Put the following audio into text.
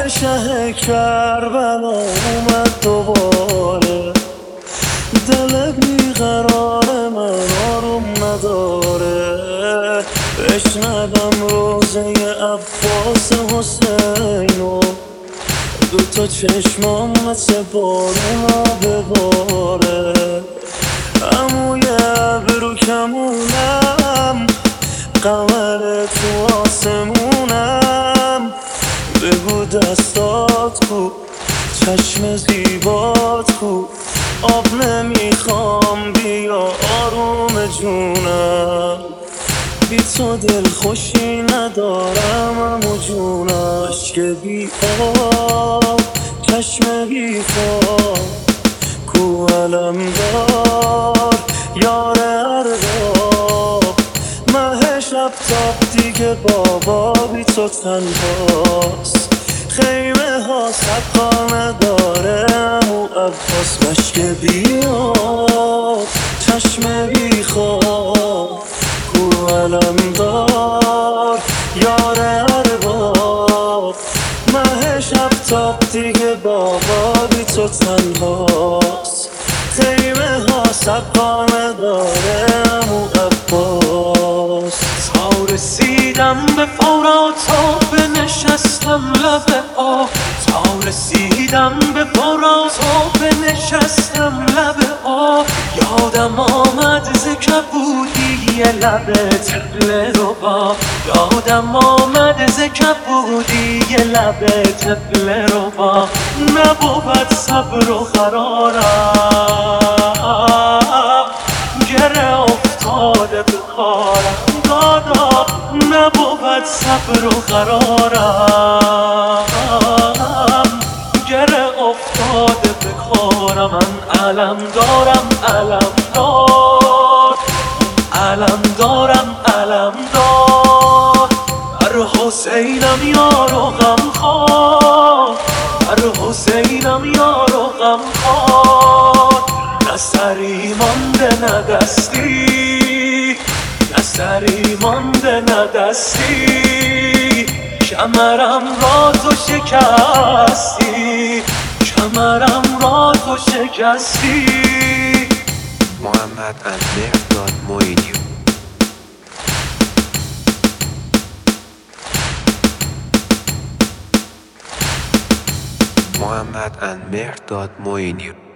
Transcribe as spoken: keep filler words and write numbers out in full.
شه کربلا اومد دوباره، دل بیقرار من آروم نداره. بشنوم روزه عباس حسینو، دوتا چشمام مثل بارونا بباره. عموی ابرو کمونم، قمر تو آسمونم، بگو دستات کو، چشم زیبات کو، آب نمیخوام بیا آروم جونم. بی تو دل خوشی ندارم امو جونم. عشق بی آب، چشم بی خواب، کو علم دار یار ارباب. مه شب تاب دیگه بابا بی تو تنهاست. خیمه ها سقا نداره امو عباس. مشک بی آب، چشم بی خواب، کو علم دار یار ارباب. مه شب تاب دیگه بابا بی تو تنهاست. خیمه ها سقا نداره امو عباس. تا رسیدم به فرات تا بنشستم لب آب، تا رسیدم به فرات تا بنشستم لب آب. یادم آمد ز کبودی لب طفل رباب، یادم آمد ز کبودی لب طفل رباب. نبود صبر و قرارم، گره افتاده به کارم دادا. نبود صبر و قرارم، گره افتاده به کارم. من علم دارم علم دار، علم دارم علم دار. بر حسینم یار و غم خوار، بر حسینم یار و غم خوار. نه سری مانده نه دستی، نه سری مانده نه دستی. کمرم را تو شکستی، کمرم را تو شکستی. محمد and مهرداد معینی. محمد and مهرداد معینی.